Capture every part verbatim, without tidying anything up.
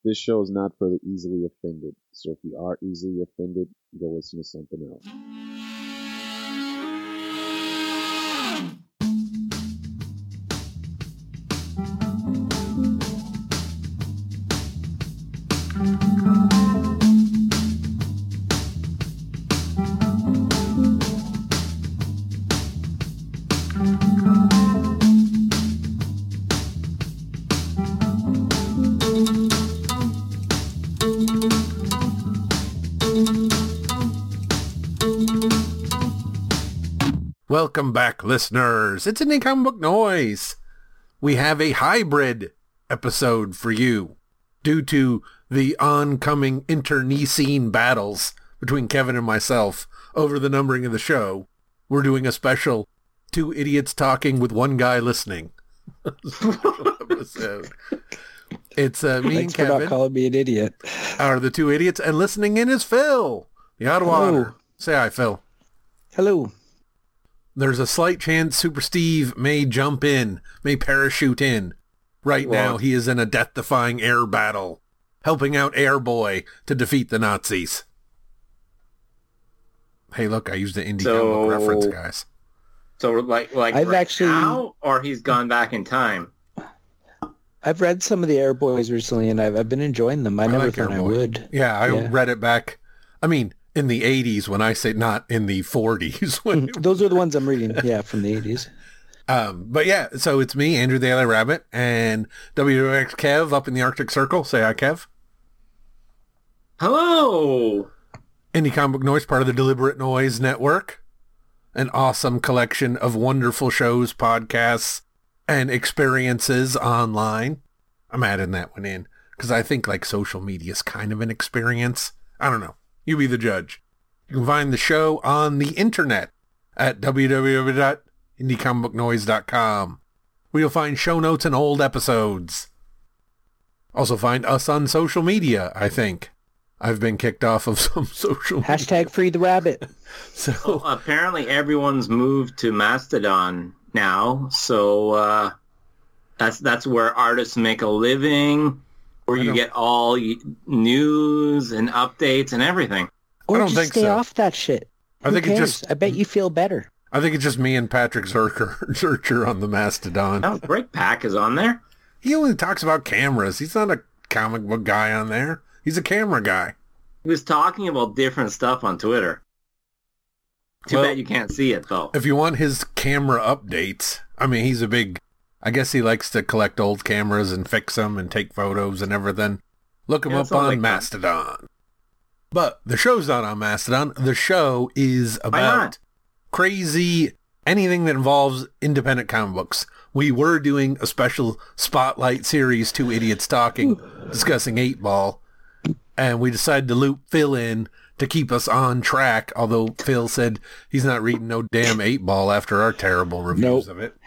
This show is not for the easily offended. So if you are easily offended, go listen to something else. Welcome back, listeners. It's Indie Comic Book Noise. We have a hybrid episode for you due to the oncoming internecine battles between Kevin and myself over the numbering of the show. We're doing a special two idiots talking with one guy listening episode. It's uh, me Thanks and Kevin. for not calling me an idiot. Are the two idiots, and listening in is Phil, the Ottawa Otter. Say hi, Phil. Hello. There's a slight chance Super Steve may jump in, may parachute in. Right Well, now, he is in a death-defying air battle, helping out Airboy to defeat the Nazis. Hey, look, I used the indie So- comic book reference, guys. So like like I've right actually- now, or he's gone back in time. I've read some of the Air Boys recently, and I've, I've been enjoying them. I, I never like thought I Airboy. would. Yeah, I Yeah. read it back, I mean, in the eighties, when I say not in the forties. when Those are the ones I'm reading, yeah, from the eighties. Um, but yeah, so it's me, Andrew the Daily Rabbit, and W W X Kev up in the Arctic Circle. Say hi, Kev. Hello. Indie Comic Book Noise, part of the Deliberate Noise Network. An awesome collection of wonderful shows, podcasts, and experiences online. I'm adding that one in because I think like social media is kind of an experience. I don't know. You be the judge. You can find the show on the internet at w w w dot indie comic book noise dot com, where you'll find show notes and old episodes. Also find us on social media, I think. I've been kicked off of some social media. Hashtag free the rabbit. So Well, apparently everyone's moved to Mastodon now, so uh, that's that's where artists make a living, where I you don't- get all y- news and updates and everything. Or don't just think stay so. off that shit. I Who think it cares? just- I bet you feel better. I think it's just me and Patrick Zercher, Zercher on the Mastodon. Oh, Break Pack is on there. He only talks about cameras. He's not a comic book guy on there. He's a camera guy. He was talking about different stuff on Twitter. Too Well- bad you can't see it, though. If you want his camera updates, I mean, he's a big, I guess he likes to collect old cameras and fix them and take photos and everything. Look him Yeah, up sounds on like fun. Mastodon. But the show's not on Mastodon. The show is Why about not? crazy, anything that involves independent comic books. We were doing a special spotlight series, Two Idiots Talking, discussing eight ball, and we decided to loop Phil in to keep us on track, although Phil said he's not reading no damn eight ball after our terrible reviews Nope. of it.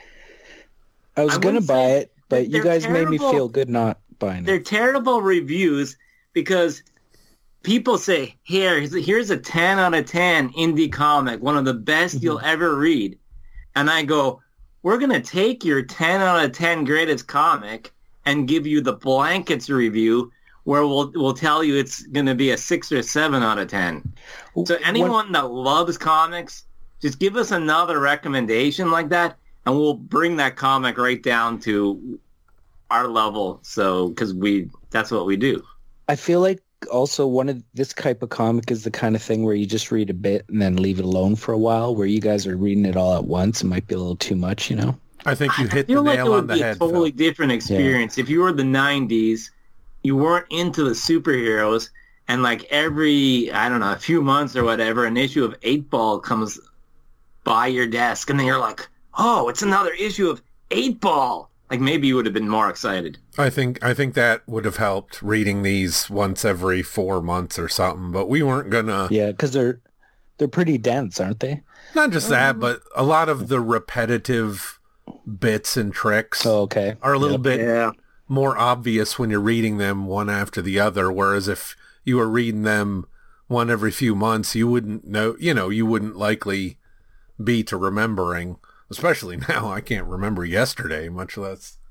I was I going to wouldn't buy say it, but you they're guys made me terrible. feel good not buying They're it. terrible reviews because people say, here, here's a ten out of ten indie comic, one of the best you'll ever read. And I go, we're going to take your ten out of ten greatest comic and give you the blankets review where we'll we'll tell you it's going to be a six or seven out of ten. So anyone that loves comics, just give us another recommendation like that, and we'll bring that comic right down to our level. So, because we, that's what we do. I feel like also one of this type of comic is the kind of thing where you just read a bit and then leave it alone for a while, where you guys are reading it all at once. It might be a little too much, you know? I think you I hit the feel like nail it on would the be a head, totally Phil. different experience if you were the nineties, you weren't into the superheroes, and like every, I don't know, a few months or whatever, an issue of eight ball comes by your desk, and then you're like, oh, it's another issue of eight ball. Like maybe you would have been more excited. I think I think that would have helped reading these once every four months or something, but we weren't gonna. Yeah, because they're they're pretty dense, aren't they? Not just that, but a lot of the repetitive bits and tricks Oh, okay. are a little bit Yeah. more obvious when you're reading them one after the other, whereas if you were reading them one every few months, you wouldn't know, you know, you wouldn't likely be to remembering, especially now. I can't remember yesterday, much less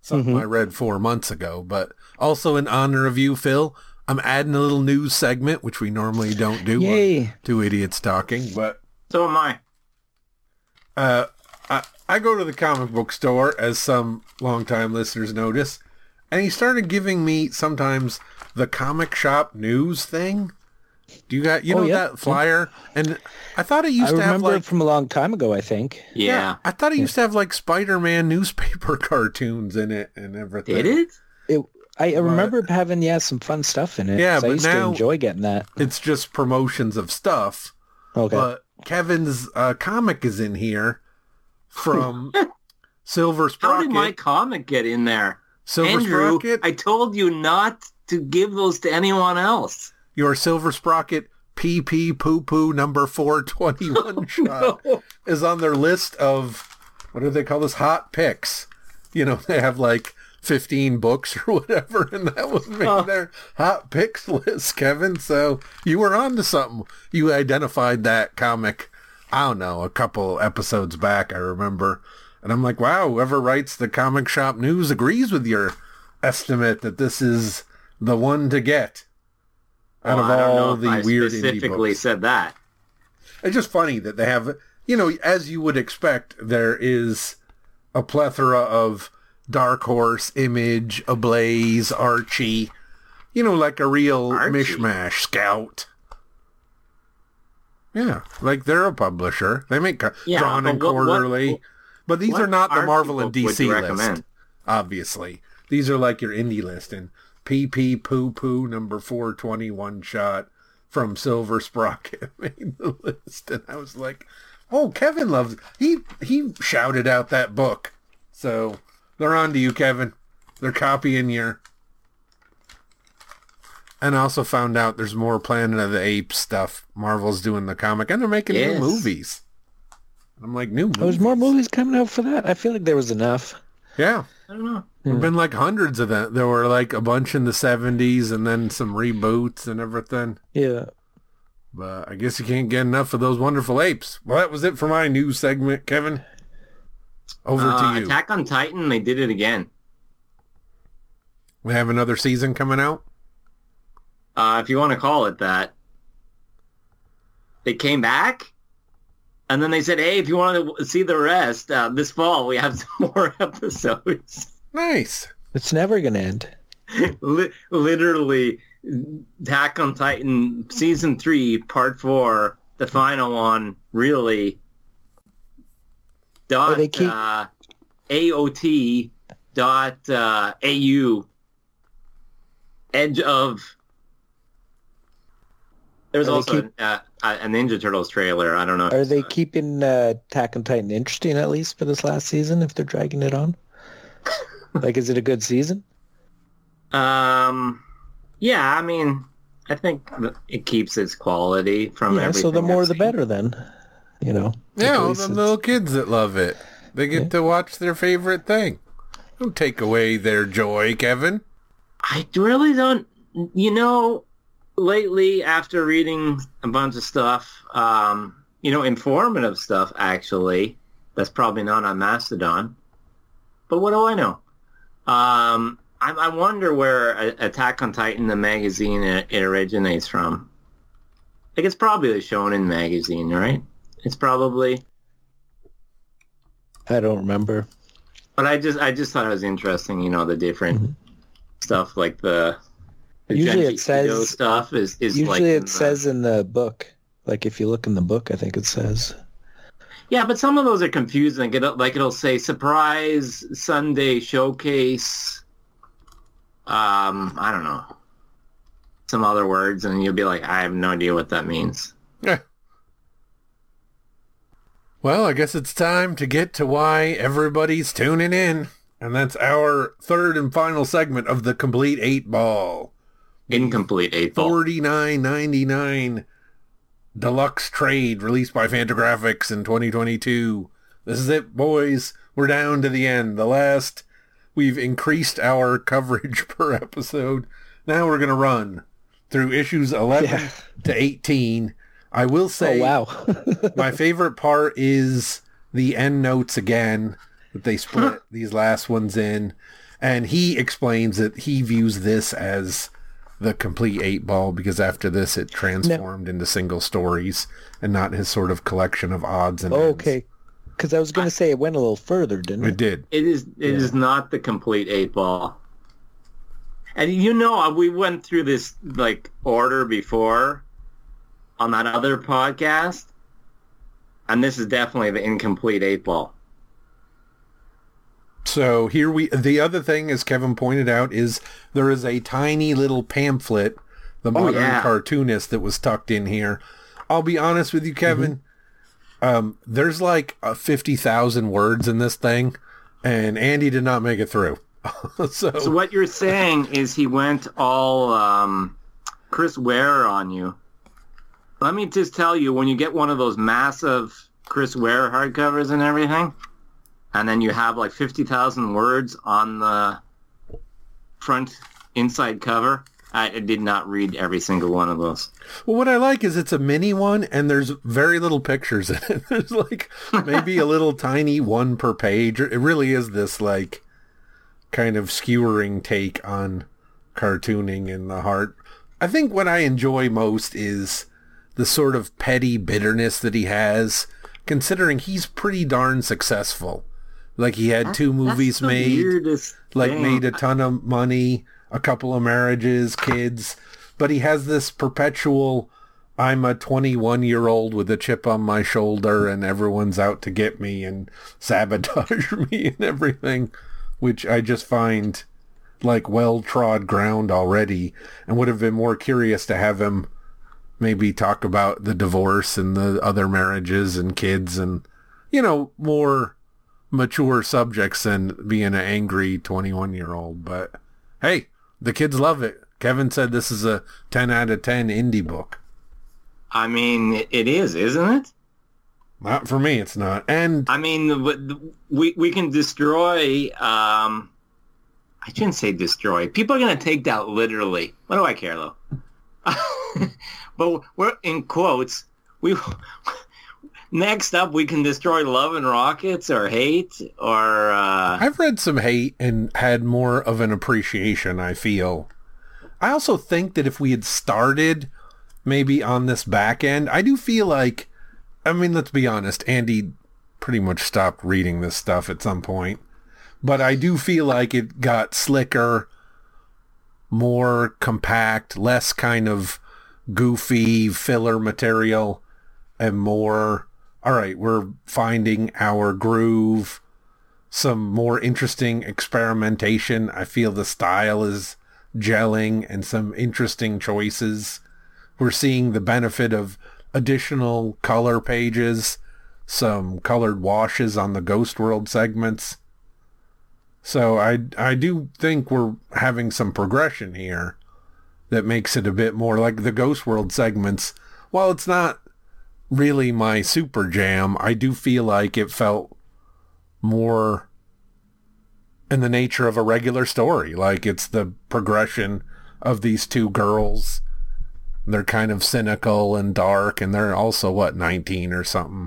something Mhm. I read four months ago. But also in honor of you, Phil, I'm adding a little news segment, which we normally don't do. Yay. On Two Idiots Talking, but So am I. uh, I, I go to the comic book store, as some longtime listeners notice, and he started giving me sometimes the comic shop news thing. Do you got, you Oh, know, yeah. that flyer? And I thought it used I to have remember like, it from a long time ago, I think. Yeah. I thought it used to have like Spider-Man newspaper cartoons in it and everything. Did it? It, I, I remember it having, yeah, some fun stuff in it. Yeah, 'cause I but used now- to enjoy getting that. It's just promotions of stuff. Okay. But Kevin's uh, comic is in here from Silver How Sprocket. did my comic get in there? Silver Andrew, Sprocket, I told you not to give those to anyone else. your Silver Sprocket P P Poo Poo number four twenty-one shot is on their list of, what do they call this, hot picks. You know, they have like fifteen books or whatever, and that was made Oh. their hot picks list, Kevin. So you were on to something. You identified that comic, I don't know, a couple episodes back, I remember. And I'm like, wow, whoever writes the comic shop news agrees with your estimate that this is the one to get out Well, of I don't know all if the I weird indie specifically books. said that. It's just funny that they have, you know, as you would expect, there is a plethora of Dark Horse, Image, Ablaze, Archie, you know, like a real Archie? mishmash, Scout. Yeah, like they're a publisher. They make co- Yeah, Drawn but and what- what- Quarterly. but these what are not the Archie Marvel and book would D C you list, recommend? obviously. These are like your indie list. And P P Poo Poo number four twenty-one shot from Silver Sprocket made the list. And I was like, oh, Kevin loves, he, he shouted out that book. So they're on to you, Kevin. They're copying your... And I also found out there's more Planet of the Apes stuff. Marvel's doing the comic, and they're making Yes. new movies. I'm like, new movies? There's more movies coming out for that. I feel like there was enough. Yeah. I don't know. There have been like hundreds of them. There were like a bunch in the seventies and then some reboots and everything. Yeah. But I guess you can't get enough of those wonderful apes. Well, that was it for my news segment, Kevin. Over Uh, to you. Attack on Titan, they did it again. We have another season coming out. Uh, if you want to call it that. They came back, and then they said, hey, if you want to see the rest, uh, this fall we have some more episodes. Nice. It's never going to end. Li- literally, Attack on Titan Season three, Part four, the final one, really, dot, Oh, they keep- uh, A O T dot uh, A U, Edge of... There's Are they also keep- uh, a a Ninja Turtles trailer. I don't know. if Are it's, they uh, keeping uh, Attack on Titan interesting at least for this last season if they're dragging it on? Like, is it a good season? Um, yeah, I mean, I think th- it keeps its quality from Yeah, everything. so the more I've the seen. better then. You know? Like, Yeah, at all least the it's- little kids that love it. They get Yeah. to watch their favorite thing. Don't take away their joy, Kevin. I really don't. You know, lately after reading a bunch of stuff, um, you know, informative stuff actually, that's probably not on Mastodon. But what do I know? Um, I, I wonder where a- Attack on Titan, the magazine, it, it originates from. Like, it's probably the Shonen magazine, right? It's probably. I don't remember. But I just, I just thought it was interesting. You know, the different Mhm. stuff, like the. the Usually it Genji says- Kido stuff is is Usually like in it the- says in the book. Like, if you look in the book, I think it says. Yeah, but some of those are confusing. It'll, like it'll say surprise Sunday showcase. Um, I don't know. Some other words, and you'll be like, I have no idea what that means. Yeah. Well, I guess it's time to get to why everybody's tuning in. And that's our third and final segment of the Complete Eight Ball. Incomplete eight ball. forty-nine ninety-nine deluxe trade released by Fantagraphics in twenty twenty-two. This is it, boys. We're down to the end. The last, we've increased our coverage per episode. Now we're going to run through issues eleven Yeah. to eighteen. I will say, Oh, wow. my favorite part is the end notes again, that they split these last ones in. And he explains that he views this as the complete eight ball because after this it transformed no. into single stories and not his sort of collection of odds and oh, ends. Okay. Because I was going to say it went a little further, didn't it? It did. It is It yeah. is not the complete eight ball. And you know, we went through this like order before on that other podcast, and this is definitely the incomplete eight ball. So here we, the other thing, as Kevin pointed out, is there is a tiny little pamphlet, The Modern oh, yeah. Cartoonist, that was tucked in here. I'll be honest with you, Kevin. Mm-hmm. Um, there's like uh, fifty thousand words in this thing, and Andy did not make it through. so, so what you're saying is he went all um, Chris Ware on you. Let me just tell you, when you get one of those massive Chris Ware hardcovers and everything, and then you have like fifty thousand words on the front inside cover, I did not read every single one of those. Well, what I like is it's a mini one, and there's very little pictures in it. There's like maybe a little tiny one per page. It really is this like kind of skewering take on cartooning in the heart. I think what I enjoy most is the sort of petty bitterness that he has, considering he's pretty darn successful. Like he had two movies made, like made a ton of money, a couple of marriages, kids, but he has this perpetual, I'm a twenty-one-year-old with a chip on my shoulder and everyone's out to get me and sabotage me and everything, which I just find like well-trod ground already, and would have been more curious to have him maybe talk about the divorce and the other marriages and kids and, you know, more mature subjects than being an angry twenty-one-year-old. But hey, the kids love it. Kevin said this is a ten out of ten indie book. I mean, it is, isn't it? Not for me, it's not. And I mean, we we can destroy. Um, I shouldn't say destroy. People are going to take that literally. What do I care, though? But we're in quotes. We next up, we can destroy love and rockets or hate or. Uh... I've read some hate and had more of an appreciation, I feel. I also think that if we had started maybe on this back end, I do feel like, I mean, let's be honest, Andy pretty much stopped reading this stuff at some point. But I do feel like it got slicker, more compact, less kind of goofy filler material, and more, all right, we're finding our groove, some more interesting experimentation. I feel the style is gelling and some interesting choices. We're seeing the benefit of additional color pages, some colored washes on the Ghost World segments. So I, I do think we're having some progression here that makes it a bit more like the Ghost World segments. While it's not really my super jam, I do feel like it felt more in the nature of a regular story. Like it's the progression of these two girls. They're kind of cynical and dark, and they're also, what, nineteen or something.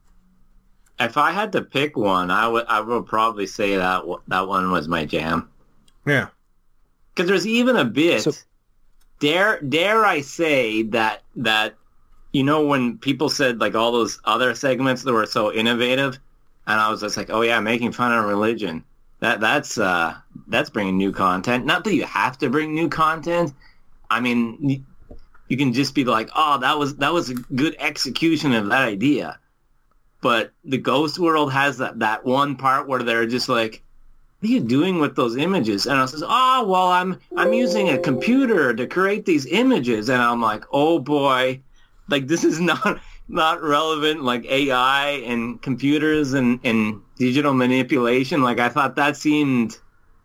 If I had to pick one, I would I would probably say that w- that one was my jam. Yeah. Because there's even a bit, so, dare dare I say that, that, you know, when people said like all those other segments that were so innovative, and I was just like, oh yeah, making fun of religion. That That's uh that's bringing new content. Not that you have to bring new content. I mean, you can just be like, oh, that was that was a good execution of that idea. But the Ghost World has that, that one part where they're just like, what are you doing with those images? And I says, oh, well, I'm I'm using a computer to create these images. And I'm like, oh, boy, like this is not not relevant, like A I and computers and, and digital manipulation. Like I thought that seemed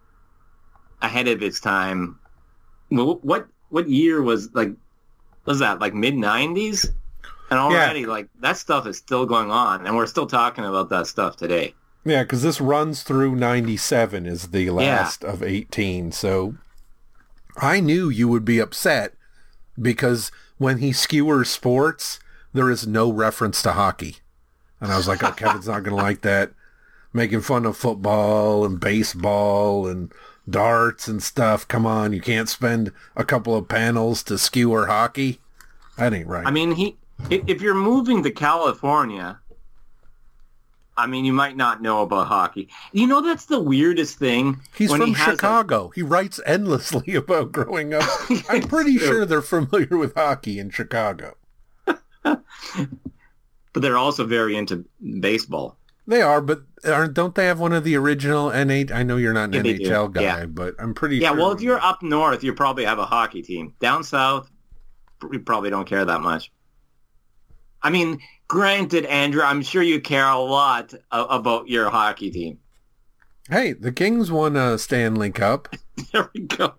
ahead of its time. What what year was, like, was that, like mid nineties? And already, yeah. like, that stuff is still going on, and we're still talking about that stuff today. Yeah, because this runs through ninety-seven is the last yeah. of eighteen, so I knew you would be upset because when he skewers sports, there is no reference to hockey. And I was like, oh, Kevin's not going to like that. Making fun of football and baseball and darts and stuff. Come on, you can't spend a couple of panels to skewer hockey. That ain't right. I mean, he if, if you're moving to California, I mean, you might not know about hockey. You know, that's the weirdest thing. He's when from he has Chicago. A... He writes endlessly about growing up. I'm pretty true. sure they're familiar with hockey in Chicago. But they're also very into baseball. They are, but aren't, don't they have one of the original N H L? I know you're not an Yeah, N H L do. guy, Yeah. but I'm pretty Yeah, sure. well, if you're up north, you probably have a hockey team. Down south, we probably don't care that much. I mean, granted, Andrew, I'm sure you care a lot uh, about your hockey team. Hey, the Kings won a Stanley Cup. There we go.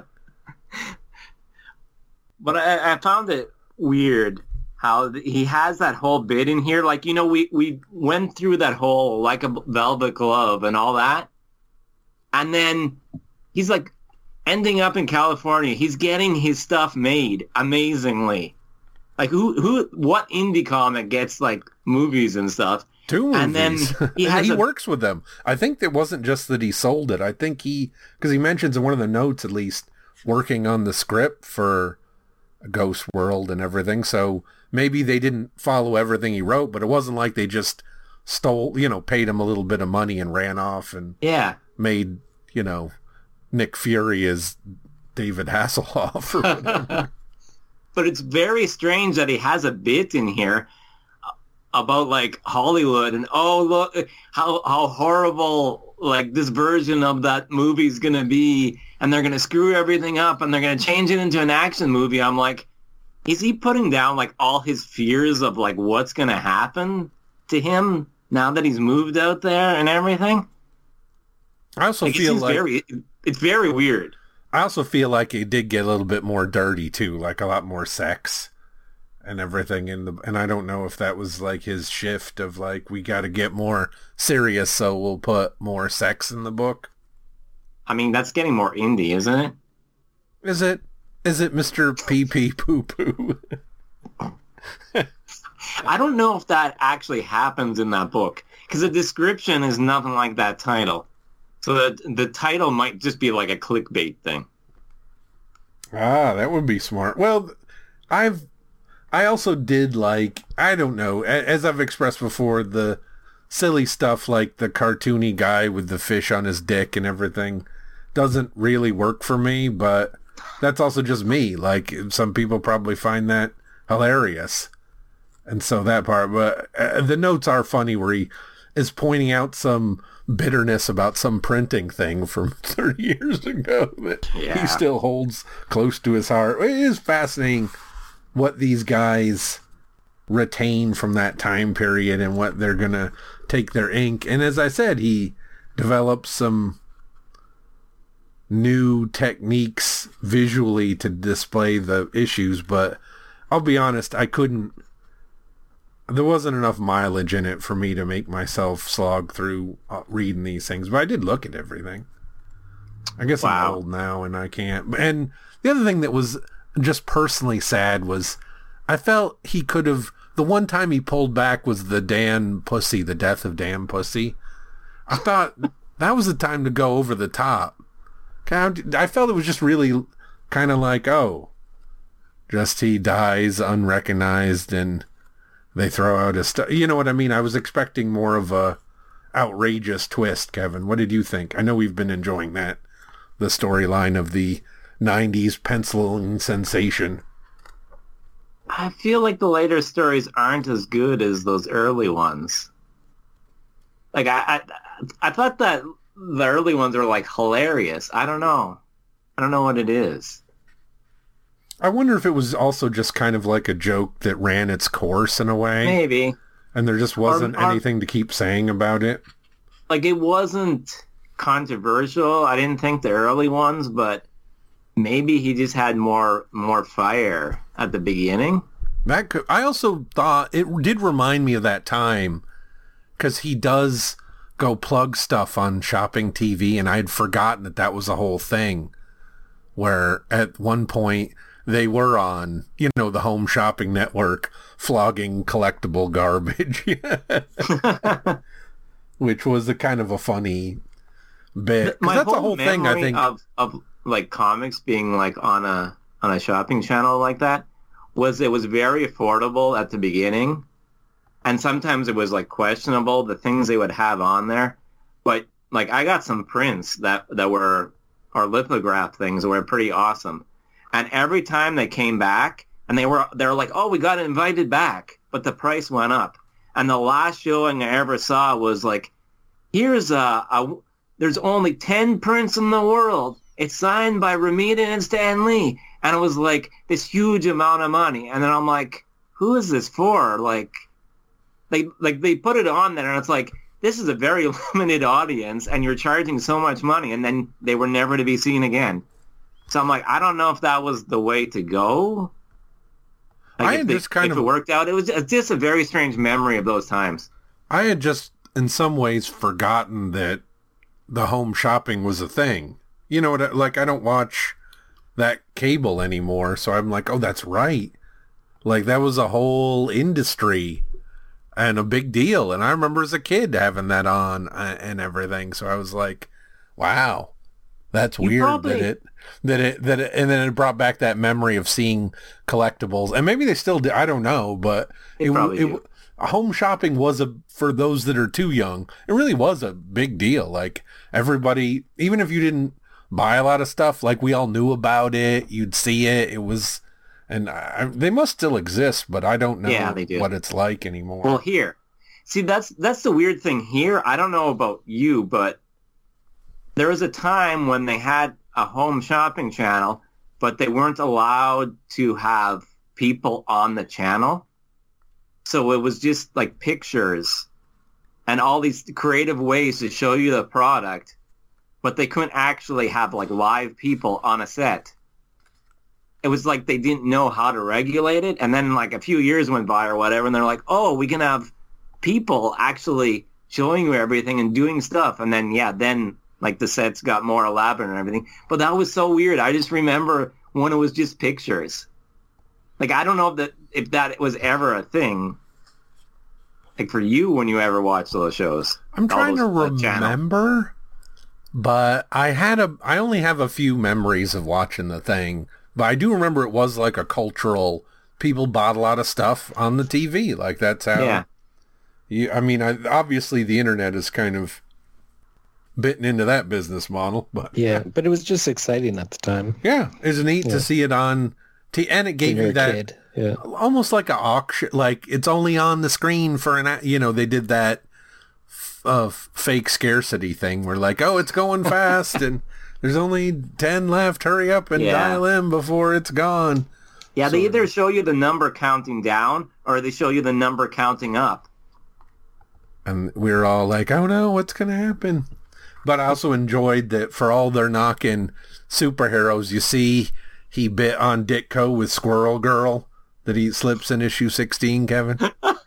But I, I found it weird how th- he has that whole bit in here. Like, you know, we, we went through that whole like a velvet glove and all that. And then he's like ending up in California. He's getting his stuff made amazingly. Like who, who, what indie comic gets like movies and stuff? Two movies. And then he And has he a- works with them. I think it wasn't just that he sold it. I think he, because he mentions in one of the notes at least, working on the script for Ghost World and everything. So maybe they didn't follow everything he wrote, but it wasn't like they just stole, you know, paid him a little bit of money and ran off and Yeah. made, you know, Nick Fury as David Hasselhoff or whatever. But it's very strange that he has a bit in here about like Hollywood and oh look how how horrible like this version of that movie is gonna be, and they're gonna screw everything up and they're gonna change it into an action movie. I'm like, is he putting down like all his fears of like what's gonna happen to him now that he's moved out there and everything? I also Like, it feel seems like very, it's very weird. I also feel like it did get a little bit more dirty too, like a lot more sex and everything in the, and I don't know if that was like his shift of like, we got to get more serious, so we'll put more sex in the book. I mean, that's getting more indie, isn't it? Is it, is it Mister Pee Pee Poo Poo? I don't know if that actually happens in that book because the description is nothing like that title. So the, the title might just be like a clickbait thing. Ah, that would be smart. Well, I've, I also did like, I don't know, a- as I've expressed before, the silly stuff like the cartoony guy with the fish on his dick and everything doesn't really work for me, but that's also just me. Like, some people probably find that hilarious. And so that part, but uh, the notes are funny where he is pointing out some bitterness about some printing thing from thirty years ago that Yeah. he still holds close to his heart. It is fascinating what these guys retain from that time period and what they're going to take their ink. And as I said, he develops some new techniques visually to display the issues, but I'll be honest, I couldn't, there wasn't enough mileage in it for me to make myself slog through uh, reading these things, but I did look at everything. I guess Wow. I'm old now and I can't. And the other thing that was just personally sad was I felt he could have, the one time he pulled back was the Dan Pussy, the death of Dan Pussy. I thought that was the time to go over the top. I felt it was just really kind of like, oh, just he dies unrecognized and they throw out his stuff. You know what I mean? I was expecting more of a outrageous twist, Kevin. What did you think? I know we've been enjoying that, the storyline of the nineties penciling sensation. I feel like the later stories aren't as good as those early ones. Like I, I, I thought that the early ones were like hilarious. I don't know. I don't know what it is. I wonder if it was also just kind of like a joke that ran its course in a way, Maybe. and there just wasn't Or- or- anything to keep saying about it. Like it wasn't controversial. I didn't think the early ones, but maybe he just had more more fire at the beginning. That could, I also thought it did remind me of that time because he does go plug stuff on Shopping T V, and I had forgotten that that was a whole thing where at one point they were on, you know, the Home Shopping Network flogging collectible garbage, which was a kind of a funny bit. 'Cause My that's whole a whole thing, I memory think. of of like comics being like on a on a shopping channel like that was it was very affordable at the beginning, and sometimes it was like questionable the things they would have on there. But like I got some prints that that were or lithograph things that were pretty awesome, and every time they came back and they were they were like, oh, we got invited back, but the price went up. And the last showing I ever saw was like, here's a, a there's only ten prints in the world. It's signed by Ramita and Stan Lee. And it was like this huge amount of money. And then I'm like, who is this for? Like, they like they put it on there, and it's like, this is a very limited audience, and you're charging so much money, and then they were never to be seen again. So I'm like, I don't know if that was the way to go. Like I if had they- just kind if of it worked out. It was just, just a very strange memory of those times. I had just, in some ways, forgotten that the home shopping was a thing. You know what? I- Like, I don't watch that cable anymore, so I'm like, oh, that's right. Like, that was a whole industry and a big deal. And I remember as a kid having that on uh, and everything. So I was like, wow, that's You weird probably- that it, that it, that it, and then it brought back that memory of seeing collectibles. And maybe they still do. I don't know, but They it, probably it, do. home shopping was a, for those that are too young, it really was a big deal. Like everybody, even if you didn't buy a lot of stuff, like we all knew about it, you'd see it. It was, and I, they must still exist, but I don't know Yeah, they do. what it's like anymore. Well, here, see, that's that's the weird thing here. I don't know about you, but there was a time when they had a home shopping channel, but they weren't allowed to have people on the channel. So it was just like pictures and all these creative ways to show you the product, but they couldn't actually have like live people on a set. It was like they didn't know how to regulate it. And then like a few years went by or whatever, and they're like, oh, we can have people actually showing you everything and doing stuff. And then, yeah, then like the sets got more elaborate and everything. But that was so weird. I just remember when it was just pictures. Like, I don't know if that, if that was ever a thing, like for you when you ever watched those shows. I'm all trying those, to uh, channels. remember, but I had a, I only have a few memories of watching the thing, but I do remember it was like a cultural, people bought a lot of stuff on the T V. Like that's how, Yeah. you, I mean, I, obviously the internet is kind of bitten into that business model, but Yeah, but it was just exciting at the time. yeah, it's neat Yeah. to see it on T and it When gave you're you a that kid. Yeah. almost like an auction, like it's only on the screen for an, a- you know, they did that f- uh, fake scarcity thing where like, oh, it's going fast and there's only ten left, hurry up and Yeah. dial in before it's gone. Yeah, they So- either show you the number counting down or they show you the number counting up. And we were all like, oh no, what's going to happen? But I also enjoyed that for all their knocking superheroes, you see he bit on Ditko with Squirrel Girl that he slips in issue sixteen, Kevin.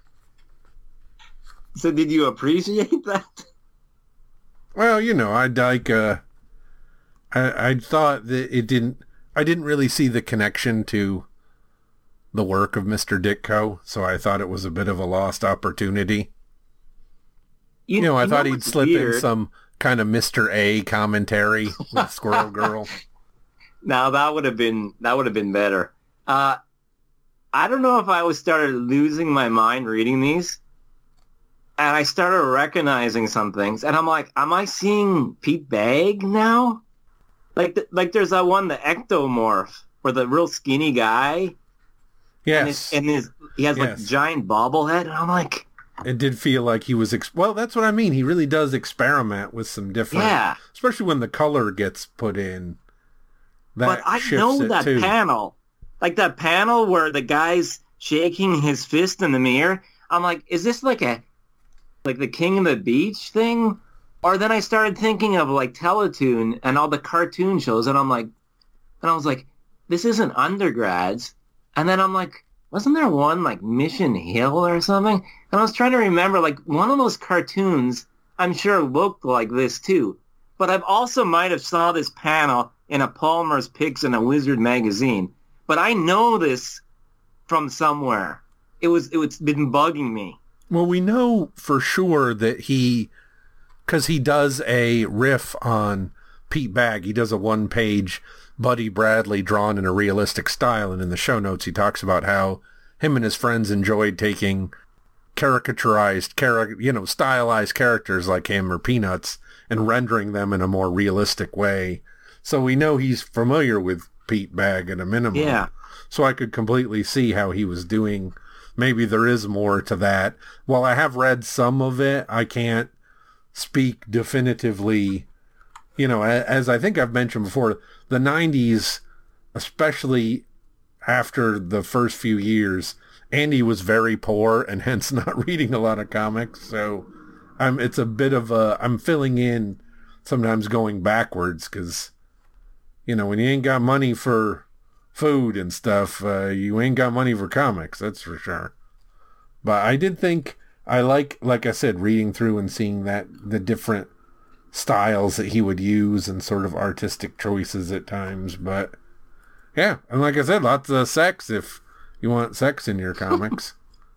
So did you appreciate that? Well, you know, I like, uh, I, I thought that it didn't, I didn't really see the connection to the work of Mister Ditko, so I thought it was a bit of a lost opportunity. You know, I thought he'd what's slip in weird? some kind of Mister A commentary with Squirrel Girl. Now that would have been that would have been better. Uh, I don't know if I was started losing my mind reading these, and I started recognizing some things, and I'm like, am I seeing Pete Bagg now? Like, th- like there's that one, the Ectomorph, where the real skinny guy, and, his, Yes, and his he has like Yes. giant bobblehead, and I'm like, it did feel like he was, ex- well, that's what I mean. He really does experiment with some different, yeah. especially when the color gets put in. That But I shifts know it that too. panel, like that panel where the guy's shaking his fist in the mirror. I'm like, is this like a, like the King of the Beach thing? Or then I started thinking of like Teletoon and all the cartoon shows, and I'm like, and I was like, this isn't undergrads. And then I'm like, wasn't there one like Mission Hill or something? And I was trying to remember, like one of those cartoons, I'm sure looked like this too. But I've also might have saw this panel in a Palmer's Picks in a Wizard magazine. But I know this from somewhere. It was, it's been bugging me. Well, we know for sure that he because he does a riff on Pete Bagg. He does a one-page Buddy Bradley drawn in a realistic style, and in the show notes he talks about how him and his friends enjoyed taking caricaturized, char- you know, stylized characters like him or Peanuts and rendering them in a more realistic way. So we know he's familiar with Pete Bagg at a minimum. Yeah. So I could completely see how he was doing. Maybe there is more to that. While I have read some of it, I can't speak definitively. You know, as I think I've mentioned before, the nineties, especially after the first few years, Andy was very poor and hence not reading a lot of comics. So I'm, it's a bit of a, I'm filling in, sometimes going backwards because, you know, when you ain't got money for food and stuff, uh, you ain't got money for comics, that's for sure. But I did think I like, like I said, reading through and seeing that the different styles that he would use and sort of artistic choices at times. But yeah, and like I said, lots of sex if you want sex in your comics.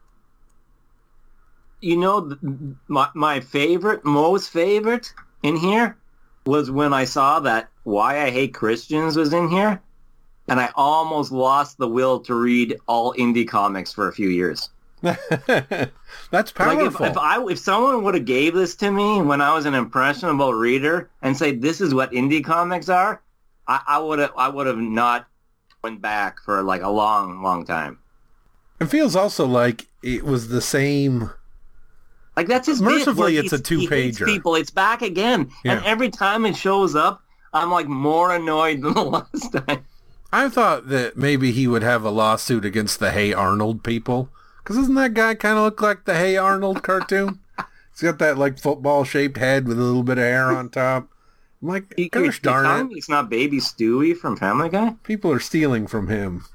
You know, th- my my favorite, most favorite in here was when I saw that Why I Hate Christians was in here, and I almost lost the will to read all indie comics for a few years. That's powerful. Like if, if I if someone would have gave this to me when I was an impressionable reader and say this is what indie comics are, I, I would have I would have not went back for like a long long time. It feels also like it was the same. Like that's his Mercifully, bit, it's a two he hates pager. People, it's back again, Yeah. and every time it shows up, I'm like more annoyed than the last time. I thought that maybe he would have a lawsuit against the Hey Arnold people. Because doesn't that guy kind of look like the Hey Arnold cartoon? He's got that like football-shaped head with a little bit of hair on top. I'm like, You- gosh you're darn telling it. me it's not Baby Stewie from Family Guy? People are stealing from him.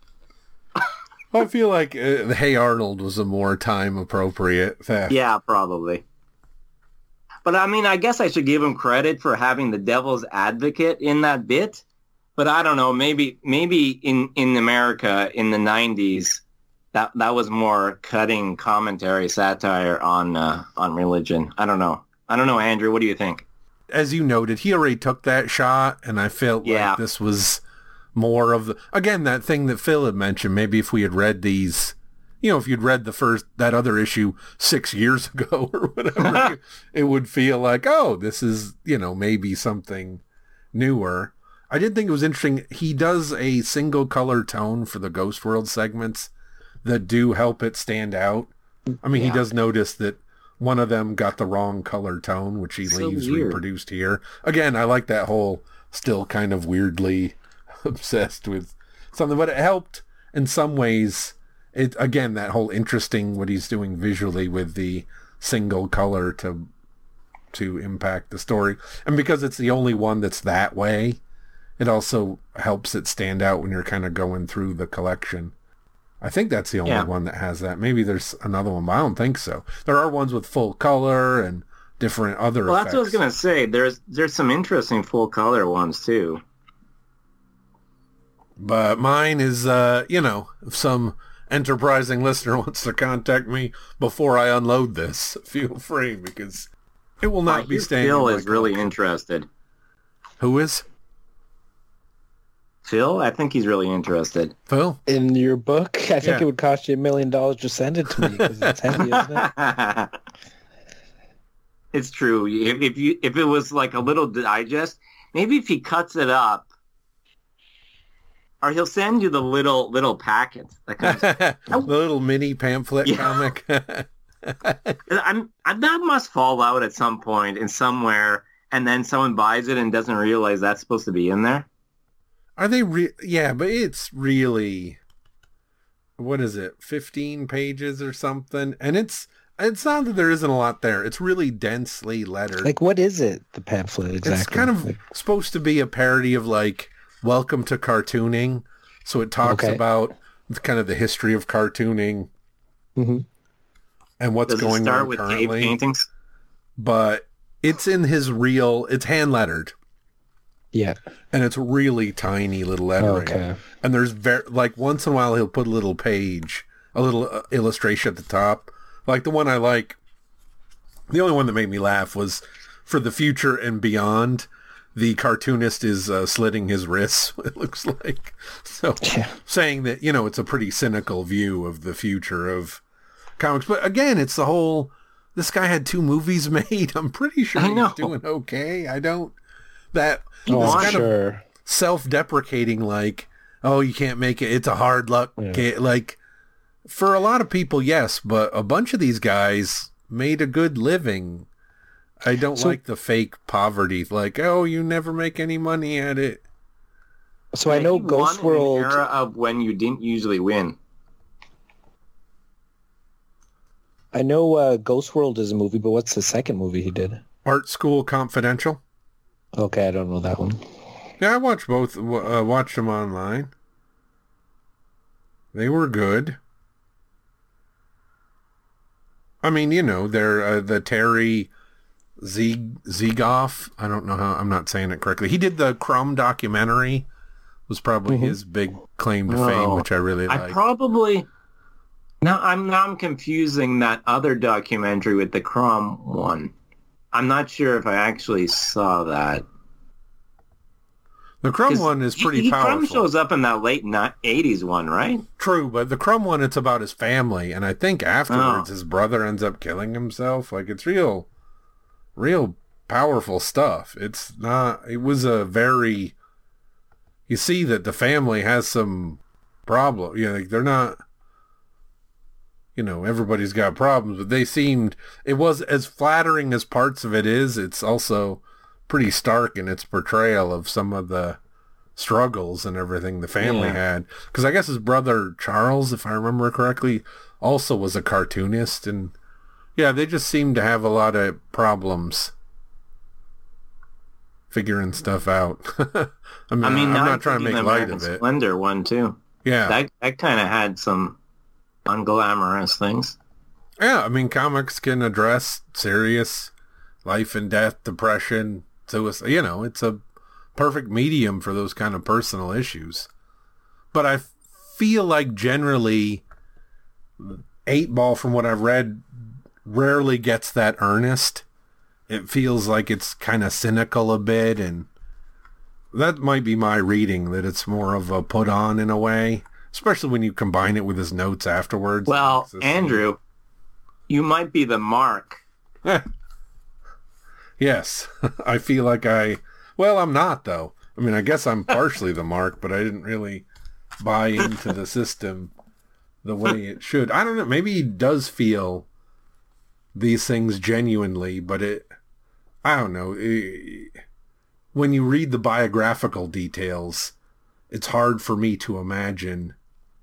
I feel like uh, the Hey Arnold was a more time-appropriate theft. Yeah, probably. But I mean, I guess I should give him credit for having the devil's advocate in that bit. But I don't know, maybe maybe in, in America in the nineties, that that was more cutting commentary, satire on uh, on religion. I don't know. I don't know, Andrew. What do you think? As you noted, he already took that shot, and I felt Yeah. like this was more of the, again, that thing that Phil had mentioned. Maybe if we had read these, you know, if you'd read the first, that other issue six years ago or whatever, it would feel like, oh, this is, you know, maybe something newer. I did think it was interesting. He does a single color tone for the Ghost World segments that do help it stand out. I mean, Yeah. he does notice that one of them got the wrong color tone, which he So leaves weird. reproduced here. Again, I like that whole still kind of weirdly obsessed with something, but it helped in some ways. It again, that whole interesting what he's doing visually with the single color to to impact the story. And because it's the only one that's that way, it also helps it stand out when you're kind of going through the collection. I think that's the only Yeah. one that has that. Maybe there's another one, but I don't think so. There are ones with full color and different other Well, effects. that's what I was gonna say. There's there's some interesting full color ones too. But mine is, uh, you know, if some enterprising listener wants to contact me before I unload this, feel free, because it will not I be hear staying. Phil in my is really collection. interested. Who is? Phil, I think he's really interested. Phil? In your book, I think Yeah. it would cost you a million dollars to send it to me because it's heavy, isn't it? It's true. If, if you if it was like a little digest, maybe if he cuts it up, or he'll send you the little little packet. That comes, the little mini pamphlet Yeah. comic. I'm, I, that must fall out at some point in somewhere, and then someone buys it and doesn't realize that's supposed to be in there. Are they re- yeah, but it's really, what is it, fifteen pages or something? And it's, it's not that there isn't a lot there. It's really densely lettered. Like, what is it, the pamphlet, exactly? It's kind of Like, supposed to be a parody of like Welcome to Cartooning. So it talks Okay. about the- kind of the history of cartooning mhm. and what's Does it going start on with cave currently. paintings? But it's in his real, it's hand lettered. Yeah. And it's really tiny little lettering. Okay. And there's very, like once in a while he'll put a little page, a little uh, illustration at the top. Like the one I like, the only one that made me laugh was for the future and beyond. The cartoonist is uh, slitting his wrists, it looks like. So Yeah. saying that, you know, it's a pretty cynical view of the future of comics. But again, it's the whole, this guy had two movies made. I'm pretty sure I he's know. doing okay. I don't, that, Oh, this I'm kind of sure. self-deprecating, like, oh, you can't make it, it's a hard luck. Yeah. Ga-. Like, for a lot of people, yes, but a bunch of these guys made a good living. I don't So- like the fake poverty, like, oh, you never make any money at it. So I know He Ghost won in an World. era of when you didn't usually win. I know uh, Ghost World is a movie, but what's the second movie he did? Art School Confidential. Okay, I don't know that one. Yeah, I watched both, uh, watched them online. They were good. I mean, you know, they're uh, the Terry Zieg- Ziegoff. I don't know how, I'm not saying it correctly. He did the Crumb documentary, was probably Mhm. his big claim to Oh, fame, which I really I like. probably now I'm now I'm confusing that other documentary with the Crumb one. I'm not sure if I actually saw that. The Crumb 'Cause one is pretty he, he powerful. Crumb shows up in that late ni- eighties one, right? True, but the Crumb one, it's about his family, and I think afterwards Oh. his brother ends up killing himself. Like, it's real, real powerful stuff. It's not, it was a very, you see that the family has some problem. You know, like, they're not, you know, everybody's got problems, but they seemed, it was as flattering as parts of it is, it's also pretty stark in its portrayal of some of the struggles and everything the family Yeah. had. Because I guess his brother Charles, if I remember correctly, also was a cartoonist. And yeah, they just seemed to have a lot of problems figuring stuff out. I mean, I mean, I'm now not trying to thinking make the light American of it. Splendor one too. Yeah. That that kind of had some unglamorous things. Yeah, I mean, comics can address serious life and death, depression, suicide. You know, it's a perfect medium for those kind of personal issues. But I feel like generally, Eight Ball, from what I've read, rarely gets that earnest. It feels like it's kind of cynical a bit, and that might be my reading, that it's more of a put on in a way, especially when you combine it with his notes afterwards. Well, It's just- Andrew, you might be the mark. Yes, I feel like I, well, I'm not though. I mean, I guess I'm partially the mark, but I didn't really buy into the system the way it should. I don't know. Maybe he does feel these things genuinely, but it, I don't know. It, when you read the biographical details, it's hard for me to imagine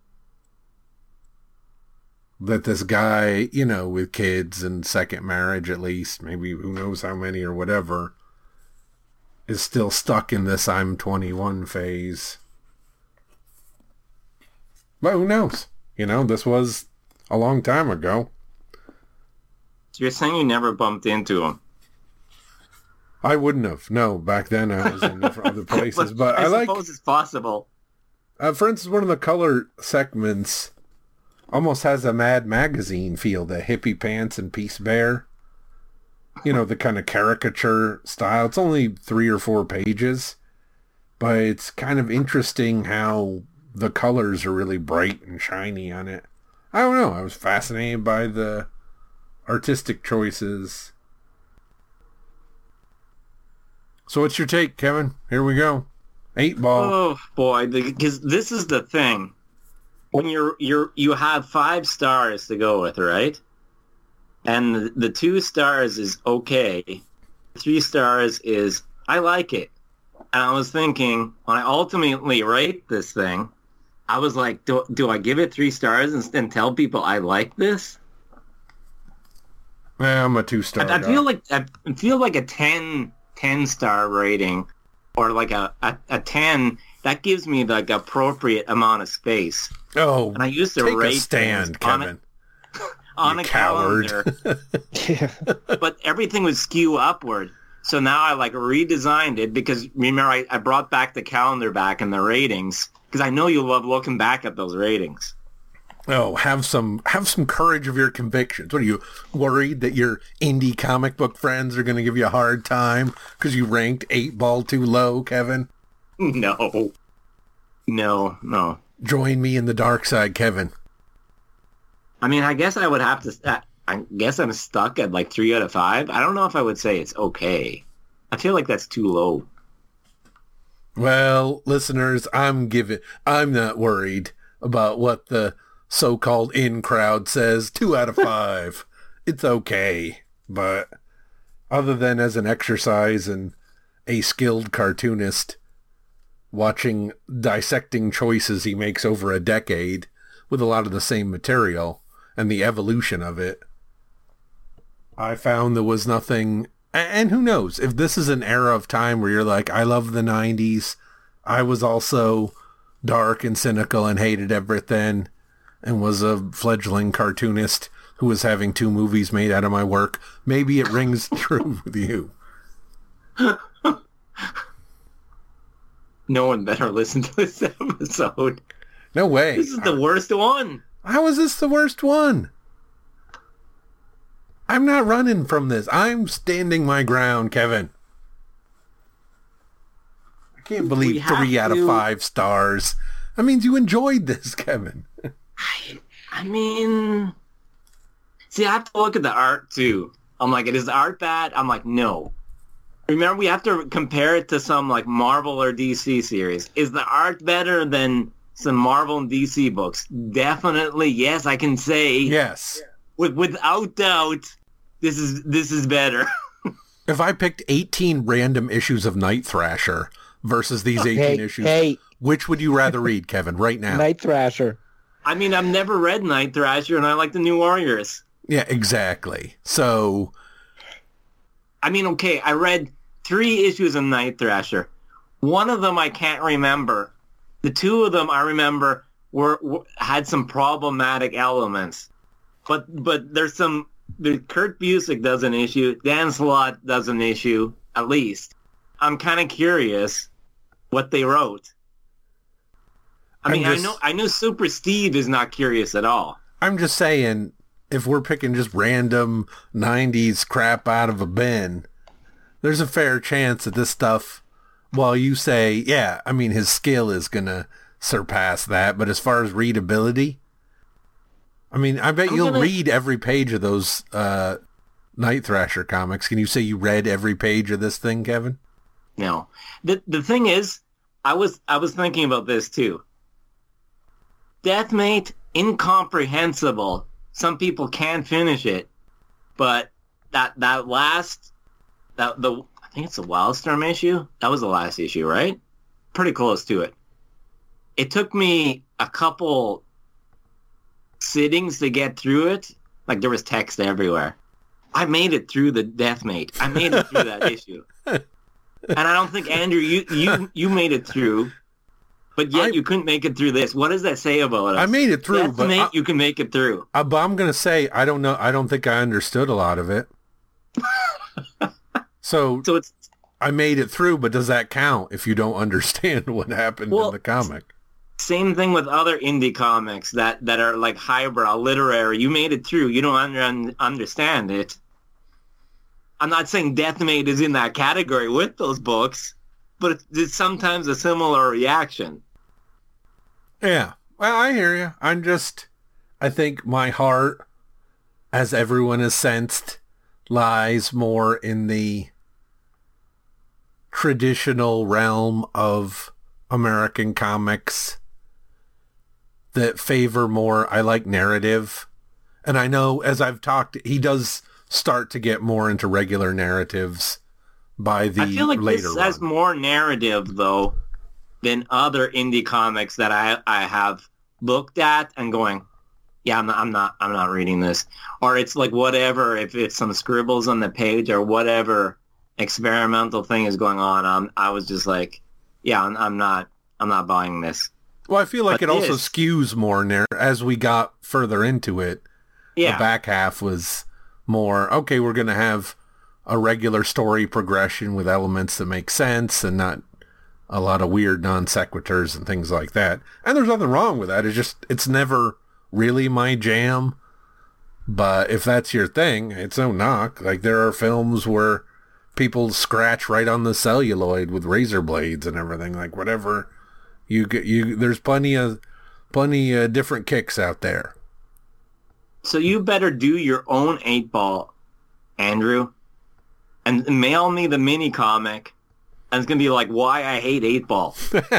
that this guy, you know, with kids and second marriage at least, maybe who knows how many or whatever, is still stuck in this I'm twenty-one phase. But who knows? You know, this was a long time ago. So you're saying you never bumped into him? I wouldn't have. No, back then I was in different other places. But I, I like, suppose it's possible. uh, for instance, one of the color segments almost has a Mad Magazine feel, the hippie pants and Peace Bear. You know, the kind of caricature style. It's only three or four pages, but it's kind of interesting how the colors are really bright and shiny on it. I don't know. I was fascinated by the artistic choices. So what's your take, Kevin? Here we go. Eight Ball. Oh boy, because this is the thing. When you're you're you have five stars to go with, right? And the, the two stars is okay. Three stars is I like it. And I was thinking, when I ultimately rate this thing, I was like, do, do I give it three stars and, and tell people I like this? Yeah, I'm a two-star I, I guy. feel like I feel like a ten, ten star rating, or like a, a, a ten. That gives me like appropriate amount of space. Oh, And I used to take rate a stand, things on a, Kevin. on You a coward. calendar, Yeah. but everything would skew upward. So now I like redesigned it because remember I, I brought back the calendar back and the ratings because I know you love looking back at those ratings. Oh, have some have some courage of your convictions. What are you worried that your indie comic book friends are going to give you a hard time because you ranked Eight Ball too low, Kevin? No. No, no. Join me in the dark side, Kevin. I mean, I guess I would have to... I guess I'm stuck at like three out of five. I don't know if I would say it's okay. I feel like that's too low. Well, listeners, I'm giving... I'm not worried about what the so-called in crowd says. Two out of five. It's okay. But other than as an exercise and a skilled cartoonist watching dissecting choices he makes over a decade with a lot of the same material and the evolution of it, I found there was nothing. And who knows if this is an era of time where you're like, I love the nineties. I was also dark and cynical and hated everything and was a fledgling cartoonist who was having two movies made out of my work. Maybe it rings true with you. No one better listen to this episode. No way. This is the worst one. How is this the worst one? I'm not running from this. I'm standing my ground, Kevin. I can't believe three out of five stars. That means you enjoyed this, Kevin. I, I mean, see, I have to look at the art too. I'm like, is the art bad? I'm like, no. Remember, we have to compare it to some like Marvel or D C series. Is the art better than some Marvel and D C books? Definitely, yes. I can say yes, with without doubt. This is this is better. If I picked eighteen random issues of Night Thrasher versus these eighteen hey, issues, hey. which would you rather read, Kevin, right now? Night Thrasher. I mean, I've never read Night Thrasher, and I like the New Warriors. Yeah, exactly. So, I mean, okay, I read three issues of Night Thrasher. One of them I can't remember. The two of them I remember were, were had some problematic elements, but but there's some. The Kurt Busiek does an issue. Dan Slott does an issue, at least. I'm kind of curious what they wrote. I mean, just, I know I know Super Steve is not curious at all. I'm just saying, if we're picking just random nineties crap out of a bin, there's a fair chance that this stuff, while you say, yeah, I mean, his skill is going to surpass that, but as far as readability, I mean, I bet I'm you'll gonna... read every page of those uh, Night Thrasher comics. Can you say you read every page of this thing, Kevin? No. The the thing is, I was I was thinking about this too. Deathmate, incomprehensible. Some people can't finish it, but that that last that the I think it's the Wildstorm issue. That was the last issue, right? Pretty close to it. It took me a couple sittings to get through it. Like, there was text everywhere. I made it through the Deathmate. I made it through that issue. And I don't think, Andrew, you you, you made it through, but yet I, you couldn't make it through this. What does that say about us? I made it through, Deathmate, but I, you can make it through. Uh, but I'm going to say, I don't know. I don't think I understood a lot of it. so, so it's, I made it through, but does that count if you don't understand what happened well, in the comic? Same thing with other indie comics that, that are like highbrow, literary. You made it through. You don't under, understand it. I'm not saying Deathmate is in that category with those books, but it's, it's sometimes a similar reaction. Yeah. Well, I hear you. I'm just, I think my heart, as everyone has sensed, lies more in the traditional realm of American comics that favor more, I like narrative. And I know, as I've talked, he does start to get more into regular narratives by the later I feel like this run. Has more narrative, though, than other indie comics that I, I have looked at and going, yeah, I'm not, I'm not, I'm not reading this. Or it's like whatever, if it's some scribbles on the page or whatever experimental thing is going on, I'm, I was just like, yeah, I'm, I'm not, I'm not buying this. Well, I feel like but it also this, skews more narr- as we got further into it. Yeah. The back half was more, okay, we're going to have a regular story progression with elements that make sense and not a lot of weird non sequiturs and things like that. And there's nothing wrong with that. It's just, it's never really my jam. But if that's your thing, it's no knock. Like, there are films where people scratch right on the celluloid with razor blades and everything. Like, whatever you get, you there's plenty of plenty of different kicks out there. So you better do your own eight ball, Andrew, and mail me the mini comic. And it's gonna be like, why I hate eight ball.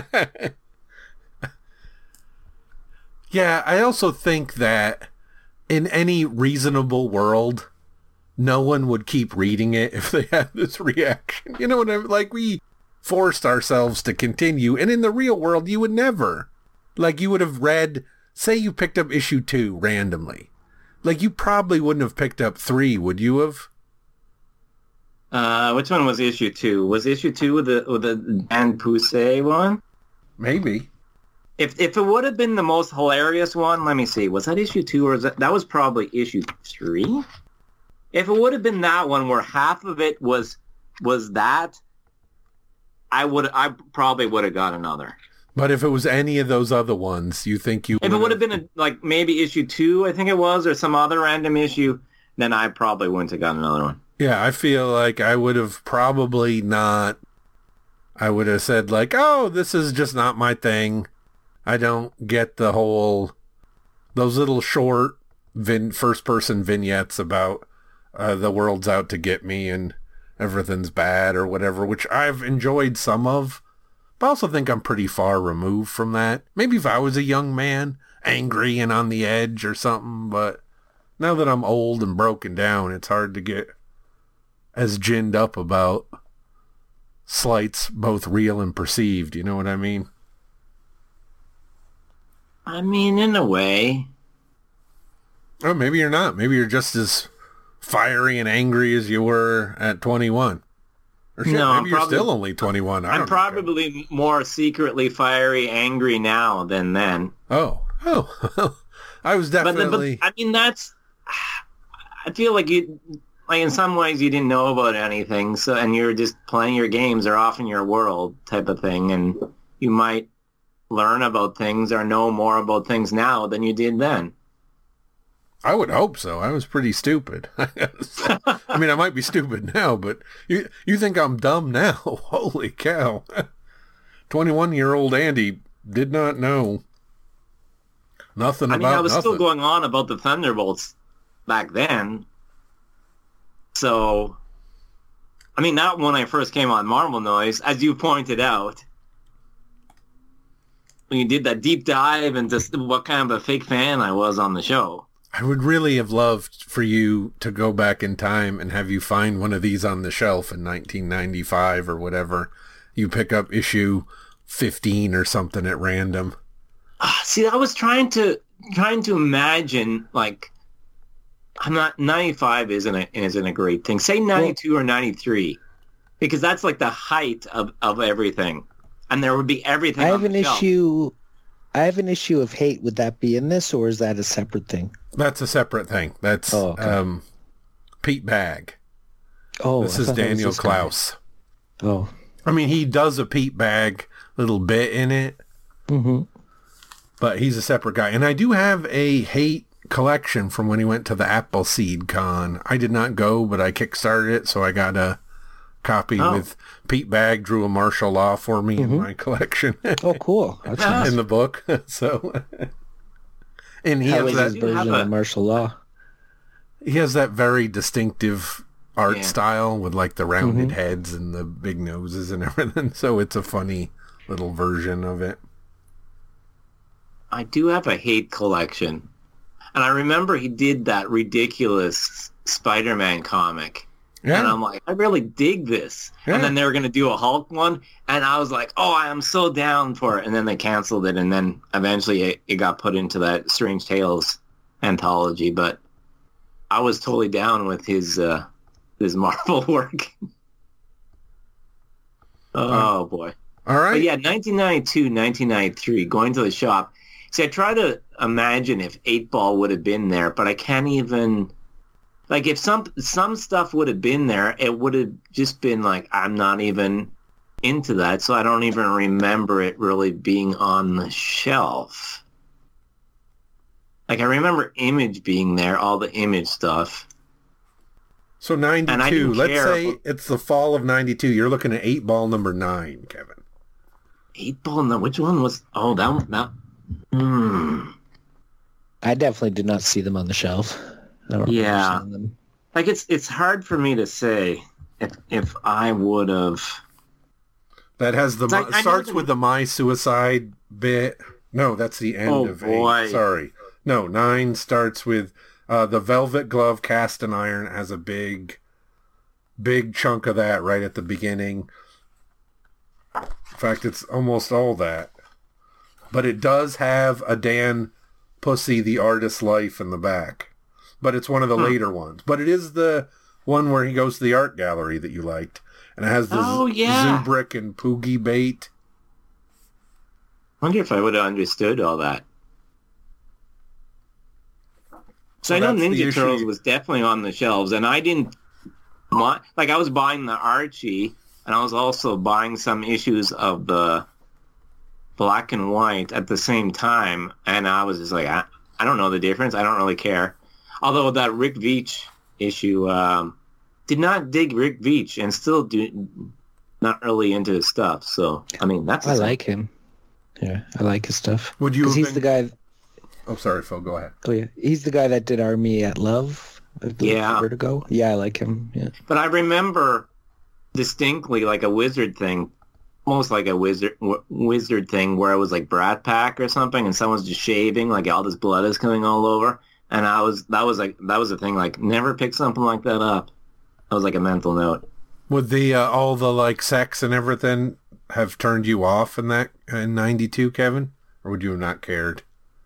Yeah, I also think that in any reasonable world, no one would keep reading it if they had this reaction. You know what I mean? Like, we forced ourselves to continue, and in the real world, you would never. Like, you would have read, say you picked up issue two randomly. Like, you probably wouldn't have picked up three, would you have? Uh, which one was issue two? Was issue two with the with the Dan Poussey one? Maybe. If if it would have been the most hilarious one, let me see. Was that issue two or was that that was probably issue three? If it would have been that one where half of it was was that, I would I probably would have got another. But if it was any of those other ones, you think you If it would have been a, like maybe issue two, I think it was, or some other random issue, then I probably wouldn't have got another one. Yeah, I feel like I would have probably not. I would have said like, oh, this is just not my thing. I don't get the whole, those little short vin, first-person vignettes about uh, the world's out to get me and everything's bad or whatever, which I've enjoyed some of, but I also think I'm pretty far removed from that. Maybe if I was a young man, angry and on the edge or something, but now that I'm old and broken down, it's hard to get as ginned up about slights, both real and perceived. You know what I mean? I mean, in a way. Oh, maybe you're not. Maybe you're just as fiery and angry as you were at twenty-one. Or shit, No, maybe I'm you're probably- still only twenty-one. I I'm don't know. probably more secretly fiery, angry now than then. Oh, oh. I was But, definitely... but I mean, that's. I feel like you, like in some ways, you didn't know about anything, so and you're just playing your games or off in your world type of thing, and you might learn about things or know more about things now than you did then. I would hope so. I was pretty stupid. I mean, I might be stupid now, but you you think I'm dumb now? Holy cow. twenty-one-year-old Andy did not know nothing I mean, about I was nothing. still going on about the Thunderbolts back then. So, I mean, not when I first came on Marvel Noise, as you pointed out. When you did that deep dive into what kind of a fake fan I was on the show. I would really have loved for you to go back in time and have you find one of these on the shelf in nineteen ninety-five or whatever. You pick up issue fifteen or something at random. Ah, see, I was trying to trying to imagine, like, I'm not ninety-five isn't a isn't a great thing. Say ninety-two or ninety-three, because that's like the height of, of everything, and there would be everything. I on have an the shelf. issue. I have an issue of hate. Would that be in this, or is that a separate thing? That's a separate thing. That's Oh, okay. um, Pete Bagg. Oh, This I is thought that was Daniel this guy. Klaus. Oh, I mean, he does a Pete Bagg little bit in it, mm-hmm. but he's a separate guy. And I do have a hate collection from when he went to the Appleseed Con. I did not go, but I kickstarted it, so I got a copy Oh. with Pete Bagg drew a martial law for me Mm-hmm. in my collection Oh, cool. That's nice. in the book. So, and he How has is that his You version have of a- martial law? he has that very distinctive art Yeah. style with like the rounded Mhm. heads and the big noses and everything. So it's a funny little version of it. I do have a hate collection, and I remember he did that ridiculous Spider-Man comic. And Yeah. I'm like, I really dig this. Yeah. And then they were going to do a Hulk one. And I was like, oh, I am so down for it. And then they canceled it. And then eventually it, it got put into that Strange Tales anthology. But I was totally down with his uh, his Marvel work. Oh, boy. All right. But yeah, nineteen ninety-two, nineteen ninety-three, going to the shop. See, I try to imagine if eight ball would have been there, but I can't even... Like, if some some stuff would have been there, it would have just been like, I'm not even into that, so I don't even remember it really being on the shelf. Like, I remember Image being there, all the Image stuff. So And I ninety-two, didn't let's care say about- it's the fall of ninety-two. You're looking at eight ball number nine, Kevin. Eight Ball, no, which one was... Oh, that one... That, hmm. I definitely did not see them on the shelf. I don't remember Yeah. seeing them. Like, it's it's hard for me to say if if I would have... That has the, It's like, mi- I know starts the- with the My Suicide bit. No, that's the end Oh, of boy. eight. Sorry. No, nine starts with uh, the Velvet Glove Cast in Iron has a big, big chunk of that right at the beginning. In fact, it's almost all that. But it does have a Dan Pussy, the Artist's Life in the back. But it's one of the Hmm. later ones. But it is the one where he goes to the art gallery that you liked. And it has the Oh, Z- yeah. Zubrick and Poogie bait. I wonder if I would have understood all that. So So I know that's the Ninja issue. Turtles was definitely on the shelves, and I didn't want... Like, I was buying the Archie, and I was also buying some issues of the black and white at the same time, and I was just like, I, I don't know the difference. I don't really care. Although that Rick Veitch issue, um, did not dig Rick Veitch, and still do not really into his stuff. So, I mean, that's... I like him. Yeah, I like his stuff. Would you Because have he's been- the guy... Oh, sorry, Phil. Go ahead. Oh, yeah. He's the guy that did Army at Love. I believe, Yeah. Vertigo. Yeah, I like him. Yeah. But I remember distinctly like a wizard thing, almost like a wizard w- wizard thing where it was like Brat Pack or something, and someone's just shaving, like all this blood is coming all over. And I was that was like that was a thing. Like, never pick something like that up. That was like a mental note. Would the uh, all the like sex and everything have turned you off in that in ninety-two, Kevin? Or would you have not cared?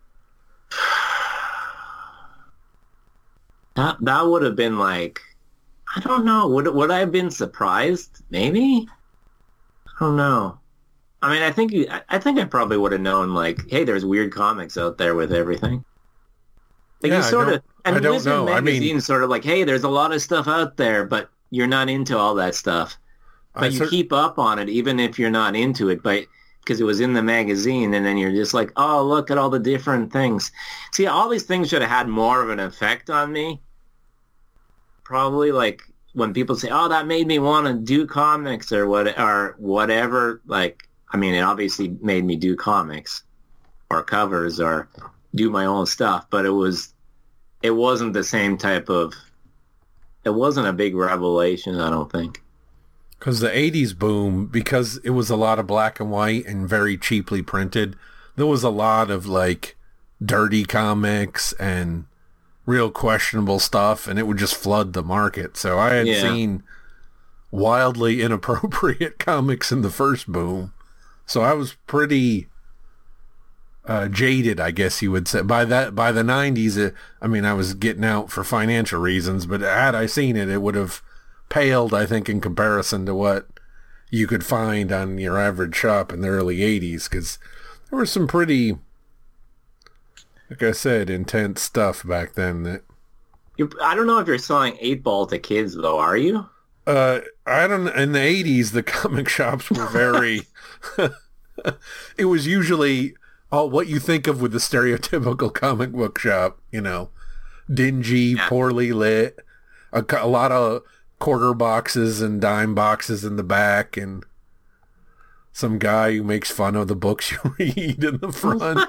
That that would have been like, I don't know. Would would I have been surprised? Maybe. I don't know. I mean, I think you, I, I think I probably would have known, like, hey, there's weird comics out there with everything. Like, Yeah, you I sort don't- of, and I don't Wizard know. I mean- Magazine sort of like, hey, there's a lot of stuff out there, but you're not into all that stuff. But I you cer- keep up on it, even if you're not into it, but because it was in the magazine, and then you're just like, oh, look at all the different things. See, all these things should have had more of an effect on me. Probably, like, when people say, oh, that made me want to do comics or what, or whatever, like, I mean, it obviously made me do comics or covers or do my own stuff, but it was, it wasn't the same type of, it wasn't a big revelation, I don't think. Because the eighties boom, because it was a lot of black and white and very cheaply printed, there was a lot of like dirty comics and real questionable stuff, and it would just flood the market. So I had Yeah. seen wildly inappropriate comics in the first boom. So I was pretty uh, jaded, I guess you would say. By that, by the nineties, uh, I mean, I was getting out for financial reasons, but had I seen it, it would have paled, I think, in comparison to what you could find on your average shop in the early eighties, because there was some pretty, like I said, intense stuff back then. That You, I don't know if you're selling eight ball to kids, though, are you? uh, I don't. In the eighties, the comic shops were very. It was usually all what you think of with the stereotypical comic book shop. You know, dingy, Yeah. poorly lit, a, co- a lot of quarter boxes and dime boxes in the back, and some guy who makes fun of the books you read in the front.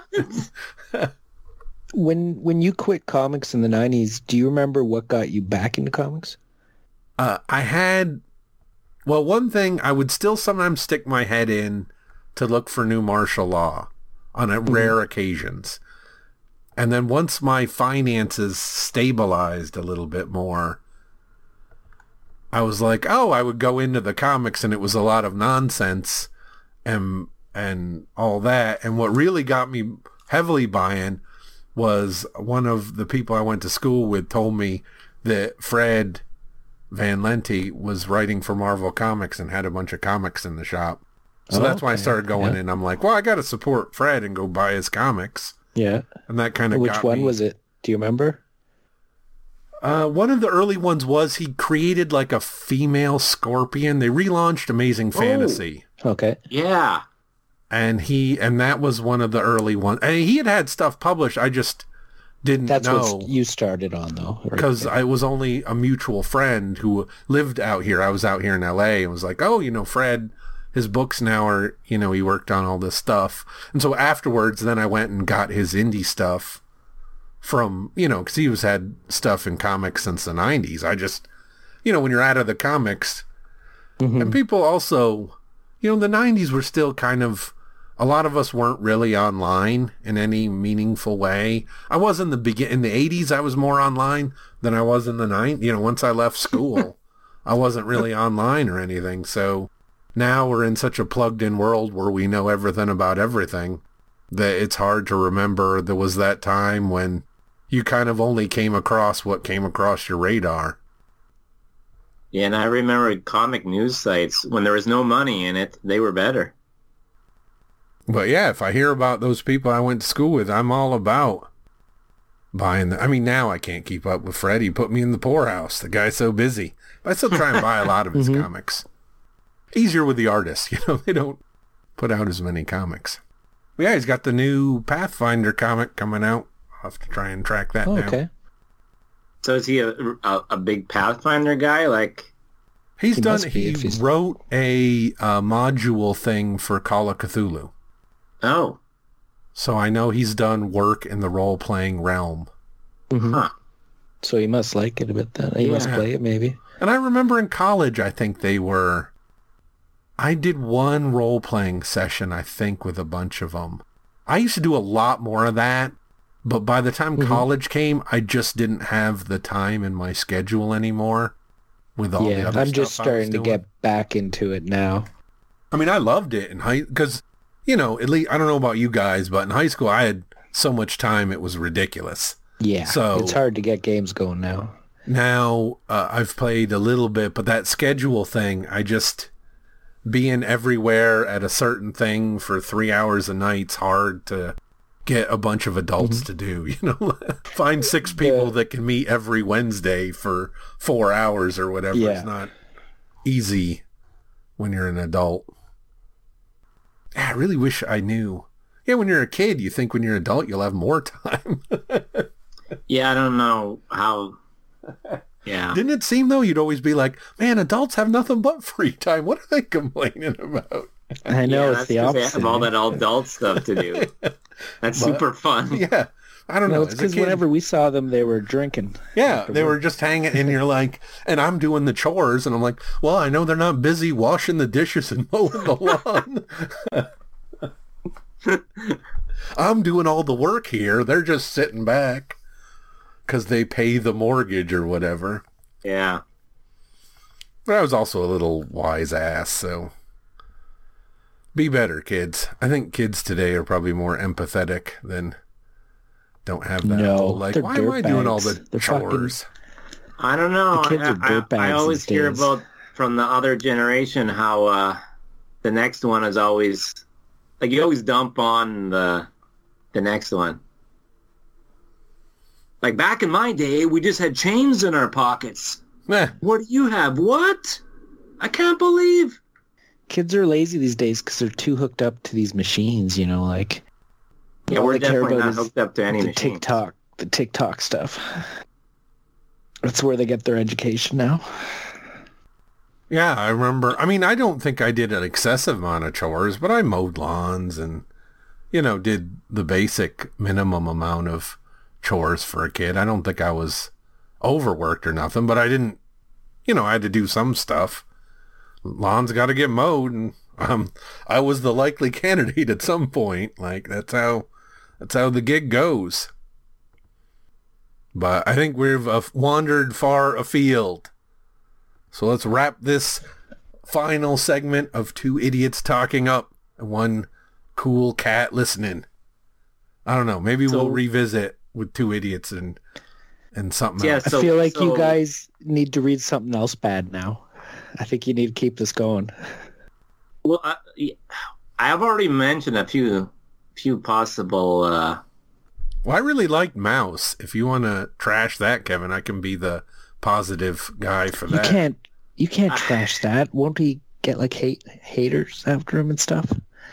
When when you quit comics in the nineties, do you remember what got you back into comics? Uh, I had, well, one thing, I would still sometimes stick my head in to look for new martial law on a rare occasions. And then once my finances stabilized a little bit more, I was like, oh, I would go into the comics, and it was a lot of nonsense and and all that. And what really got me heavily buying was one of the people I went to school with told me that Fred Van Lente was writing for Marvel Comics and had a bunch of comics in the shop. So Oh, that's when I okay. started going Yeah. in. I'm like, well, I got to support Fred and go buy his comics. Yeah. And that kind of Which got one me. was it? Do you remember? Uh, one of the early ones was he created like a female Scorpion. They relaunched Amazing Fantasy. Okay. Yeah. And he, and that was one of the early ones. And he had had stuff published. I just didn't That's know. what you started on, though. right Because there. I was only a mutual friend who lived out here. I was out here in L A and was like, oh, you know, Fred, his books now are, you know, he worked on all this stuff. And so afterwards, then I went and got his indie stuff from, you know, because he was had stuff in comics since the nineties. I just, you know, when you're out of the comics, Mhm. and people also, you know, the nineties were still kind of, a lot of us weren't really online in any meaningful way. I was in the begin in the eighties. I was more online than I was in the nineties. You know, once I left school, I wasn't really online or anything. So now we're in such a plugged in world where we know everything about everything that it's hard to remember there was that time when you kind of only came across what came across your radar. Yeah, and I remember comic news sites, when there was no money in it, they were better. But yeah, if I hear about those people I went to school with, I'm all about buying the, I mean, now I can't keep up with Fred. He put me in the poorhouse. The guy's so busy. But I still try and buy a lot of his Mhm. comics. Easier with the artists, you know, they don't put out as many comics. But yeah, he's got the new Pathfinder comic coming out. I'll have to try and track that Oh, down. okay. So is he a, a, a big Pathfinder guy? Like, He's He done, must be he if he's- wrote a uh, module thing for Call of Cthulhu. oh, So I know he's done work in the role-playing realm. Mhm. Huh. So he must like it a bit then. He must Yeah. play it, maybe. And I remember in college, I think they were, I did one role-playing session, I think, with a bunch of them. I used to do a lot more of that, but by the time Mhm. college came, I just didn't have the time in my schedule anymore with all the Yeah, other I'm stuff just I was starting to doing. get back into it now. I mean, I loved it in high, because, you know, at least, I don't know about you guys, but in high school, I had so much time, it was ridiculous. Yeah, So- it's hard to get games going now. Now, uh, I've played a little bit, but that schedule thing, I just, being everywhere at a certain thing for three hours a night's hard to get a bunch of adults to do, you know, find six people Yeah. that can meet every Wednesday for four hours or whatever. Yeah. It's not easy when you're an adult. I really wish I knew. Yeah, when you're a kid, you think when you're an adult, you'll have more time. yeah, I don't know how. Yeah. Didn't it seem, though, you'd always be like, man, adults have nothing but free time. What are they complaining about? I know yeah, it's the that's 'cause opposite. They have all eh? that adult stuff to do. That's But- super fun. Yeah. I don't No, know. it's As a because kid- whenever we saw them, they were drinking. Yeah, they were just hanging, and you're like, and I'm doing the chores, and I'm like, well, I know they're not busy washing the dishes and mowing the lawn. I'm doing all the work here. They're just sitting back because they pay the mortgage or whatever. Yeah. But I was also a little wise ass, so be better, kids. I think kids today are probably more empathetic than don't have that. No, whole, like, they're why am I doing all the dirtbags. They're fucking- chores? I don't know. The kids I, are I, dirtbags I always these hear days. about from the other generation how uh, the next one is always like you always dump on the the next one. Like back in my day, we just had chains in our pockets. Eh, What do you have? What? I can't believe. Kids are lazy these days because they're too hooked up to these machines. You know, like Yeah, all we're they care definitely about not is hooked up to any the machine. TikTok, the TikTok stuff. That's where they get their education now. Yeah, I remember. I mean, I don't think I did an excessive amount of chores, but I mowed lawns and, you know, did the basic minimum amount of chores for a kid. I don't think I was overworked or nothing, but I didn't, you know, I had to do some stuff. Lawns got to get mowed, and um, I was the likely candidate at some point. Like, that's how, that's how the gig goes. But I think we've uh, wandered far afield. So let's wrap this final segment of two idiots talking up and one cool cat listening. I don't know. Maybe So- we'll revisit with two idiots and and something Yeah, else. I So- feel like so- you guys need to read something else bad now. I think you need to keep this going. Well, I, I have already mentioned a few few possible. Uh, Well, I really liked Mouse. If you want to trash that, Kevin, I can be the positive guy for You that. can't you can't trash that. Won't he get like hate haters after him and stuff?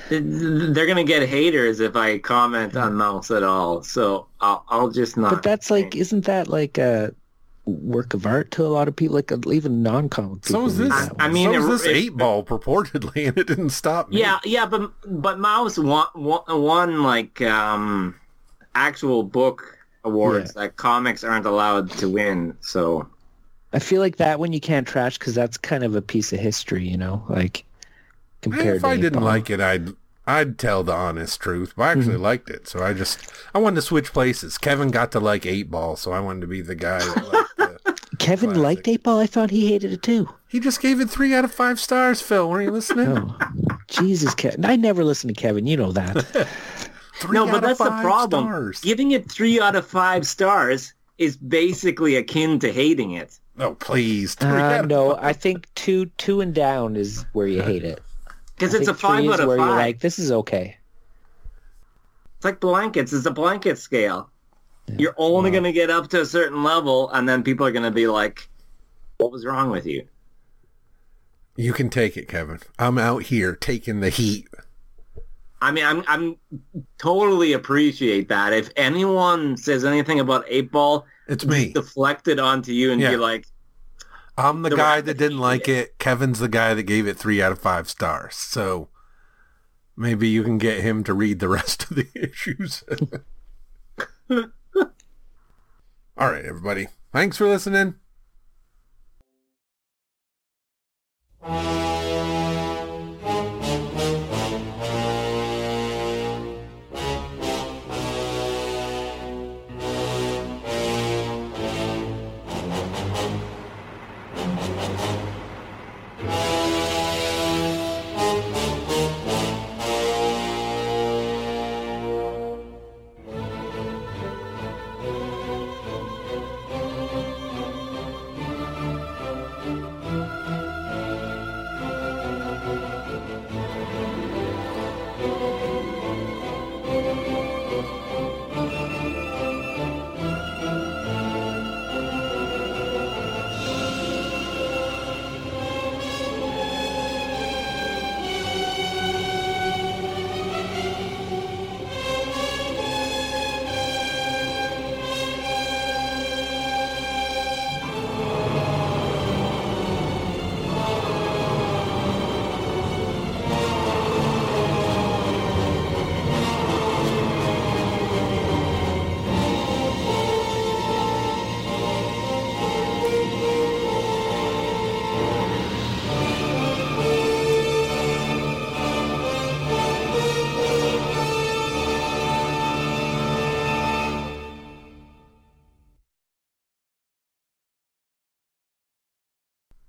they're gonna get haters if I comment on Mouse at all. So I'll, I'll just not. But that's like, isn't that like a work of art to a lot of people? Like even non-comic people. So is this. read that I one. mean, so is it- this it- eight ball purportedly, and it didn't stop me. Yeah, yeah, but but Mouse won, won, won like um, actual book awards that comics aren't allowed to win. So I feel like that one you can't trash because that's kind of a piece of history, you know, like compared If to I eight didn't Ball. like it, I'd I'd tell the honest truth. But I actually Mm-hmm. liked it, so I just I wanted to switch places. Kevin got to like eight ball, so I wanted to be the guy that liked the, Kevin classic. liked eight Ball. I thought he hated it too. He just gave it three out of five stars. Phil, weren't you listening? Oh, Jesus, Kevin! I never listen to Kevin. You know that. Three no, out but of that's the five problem. stars. Giving it three out of five stars is basically akin to hating it. Oh, please. Three Uh, out of no, five. I think two, two and down is where you hate it. Because I it's a think three five is out of where five. you're like, this is okay. It's like blankets. It's a blanket scale. You're only going to get up to a certain level, and then people are going to be like, what was wrong with you? You can take it, Kevin. I'm out here taking the heat. I mean, I'm I'm totally appreciate that. If anyone says anything about eight Ball, It's me. deflect it onto you and Yeah. be like, I'm the, the guy rabbit that didn't eat like it. it. Kevin's the guy that gave it three out of five stars. So maybe you can get him to read the rest of the issues. All right, everybody. Thanks for listening.